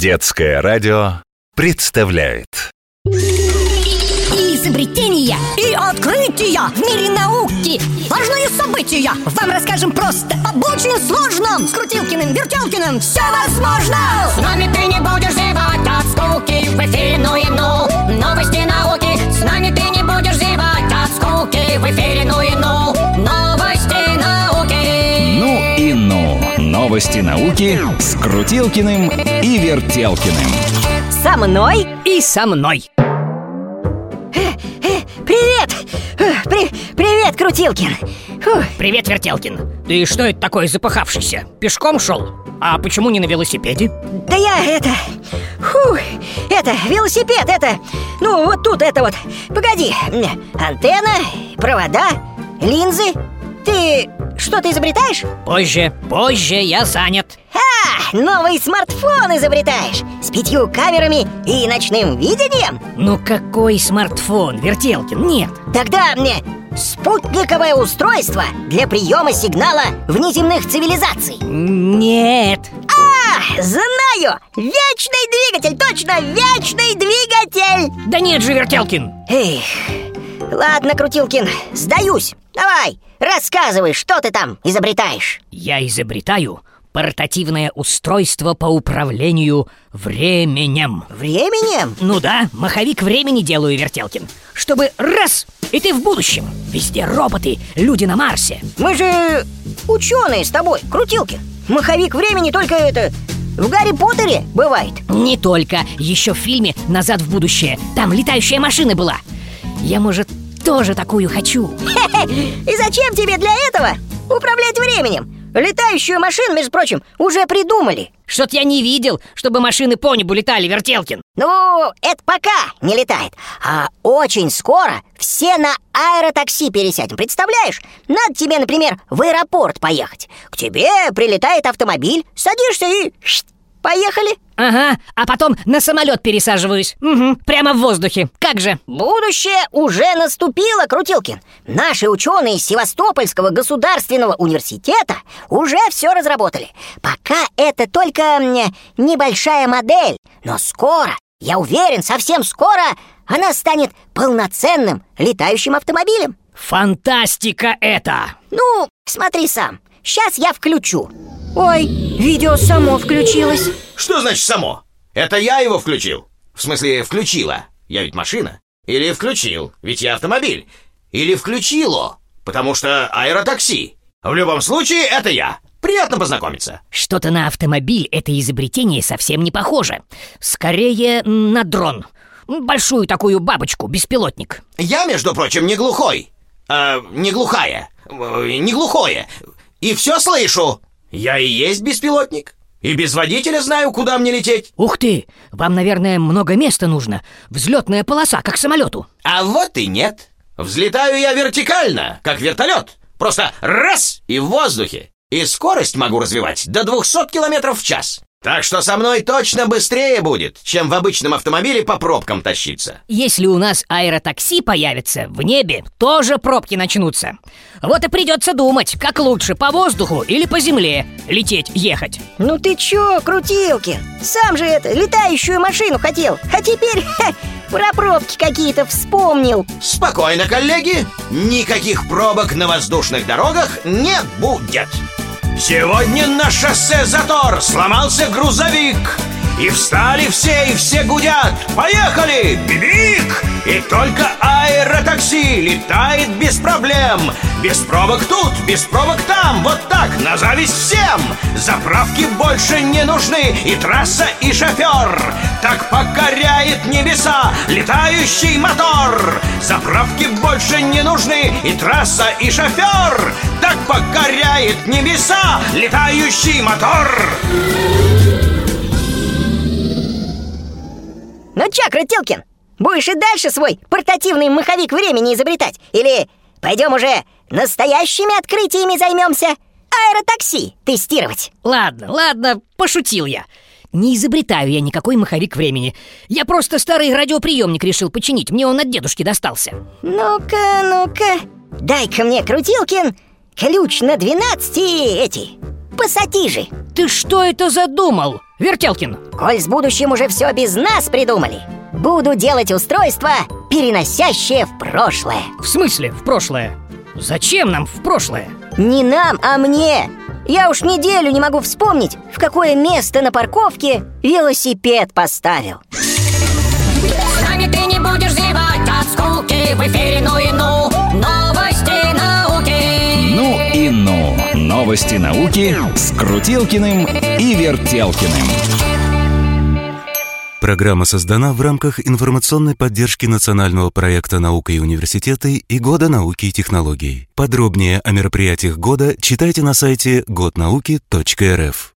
Детское радио представляет изобретения и открытия в мире науки. Важные события вам расскажем просто об очень сложном. С Крутилкиным, Вертелкиным все возможно. С нами ты не будешь зевать от скуки. В эфире новости науки. С нами ты не будешь зевать от скуки. В эфире новости науки. Ну и ну. Новости науки с Крутилкиным и Вертелкиным. Со мной и со мной. Привет! Привет, Крутилкин! Привет, Вертелкин. Ты что это такой запыхавшийся? Пешком шел? А почему не на велосипеде? Да я велосипед, ну вот тут вот. Погоди, антенна, провода, линзы. Ты что-то изобретаешь? Позже, я занят. Новый смартфон изобретаешь? С 5 камерами и ночным видением? Ну какой смартфон, Вертелкин? Нет. Тогда мне спутниковое устройство для приема сигнала внеземных цивилизаций. Нет. Знаю! Вечный двигатель, точно, вечный двигатель! Да нет же, Вертелкин. Эх, ладно, Крутилкин, сдаюсь. Давай, рассказывай, что ты там изобретаешь. Я изобретаю портативное устройство по управлению временем. Временем? Ну да, маховик времени делаю, Вертелкин. Чтобы раз, и ты в будущем. Везде роботы, люди на Марсе. Мы же ученые с тобой, Крутилкин. Маховик времени только в Гарри Поттере бывает. Не только, еще в фильме «Назад в будущее». Там летающая машина была. Я, может, тоже такую хочу. И зачем тебе для этого управлять временем? Летающую машину, между прочим, уже придумали. Что-то я не видел, чтобы машины по небу летали, Вертелкин. Ну, это пока не летает. А очень скоро все на аэротакси пересядем. Представляешь? Надо тебе, например, в аэропорт поехать. К тебе прилетает автомобиль, садишься и поехали. Ага, а потом на самолет пересаживаюсь. Угу, прямо в воздухе. Как же? Будущее уже наступило, Крутилкин. Наши ученые из Севастопольского государственного университета уже все разработали. Пока это только небольшая модель. Но скоро, я уверен, совсем скоро она станет полноценным летающим автомобилем. Фантастика это! Ну, смотри сам. Сейчас я включу. Ой, видео само включилось. Что значит само? Это я его включил. В смысле, включила. Я ведь машина. Или включил, ведь я автомобиль. Или включило, потому что аэротакси. В любом случае, это я. Приятно познакомиться. Что-то на автомобиль это изобретение совсем не похоже. Скорее на дрон. Большую такую бабочку, беспилотник. Я, между прочим, не глухой. Не глухая. Не глухое. И все слышу. Я и есть беспилотник. И без водителя знаю, куда мне лететь. Ух ты, вам, наверное, много места нужно. Взлетная полоса, как самолету. А вот и нет. Взлетаю я вертикально, как вертолет. Просто раз и в воздухе. И скорость могу развивать до 200 км в час. Так что со мной точно быстрее будет, чем в обычном автомобиле по пробкам тащиться. Если у нас аэротакси появится, в небе тоже пробки начнутся. Вот и придется думать, как лучше, по воздуху или по земле ехать. Ну ты чё, Крутилкин? Сам же летающую машину хотел. А теперь про пробки какие-то вспомнил. Спокойно, коллеги. Никаких пробок на воздушных дорогах не будет. Сегодня на шоссе затор, сломался грузовик. И встали все, и все гудят. Поехали! Бибик! И только аэротакси летает без проблем. Без пробок тут, без пробок там. Вот так, на зависть всем. Заправки больше не нужны. И трасса, и шофер. Так покоряет небеса летающий мотор. Заправки больше не нужны. И трасса, и шофер. Так покоряет небеса летающий мотор. Ну чё, Крутилкин, будешь и дальше свой портативный маховик времени изобретать? Или пойдем уже настоящими открытиями займемся? Аэротакси тестировать? Ладно, пошутил я. Не изобретаю я никакой маховик времени. Я просто старый радиоприемник решил починить. Мне он от дедушки достался. Ну-ка, дай-ка мне, Крутилкин, ключ на 12 пассатижи. Ты что это задумал, Вертелкин. Коль с будущим уже все без нас придумали, буду делать устройство, переносящее в прошлое. В смысле в прошлое? Зачем нам в прошлое? Не нам, а мне. Я уж неделю не могу вспомнить, в какое место на парковке велосипед поставил. С нами ты не будешь зевать от скуки. В эфире «Ну и ну» новости науки. Ну и ну. Новости науки с Крутилкиным и Вертелкиным. Программа создана в рамках информационной поддержки национального проекта «Наука и университеты» и Года науки и технологий. Подробнее о мероприятиях года читайте на сайте godnauki.rf.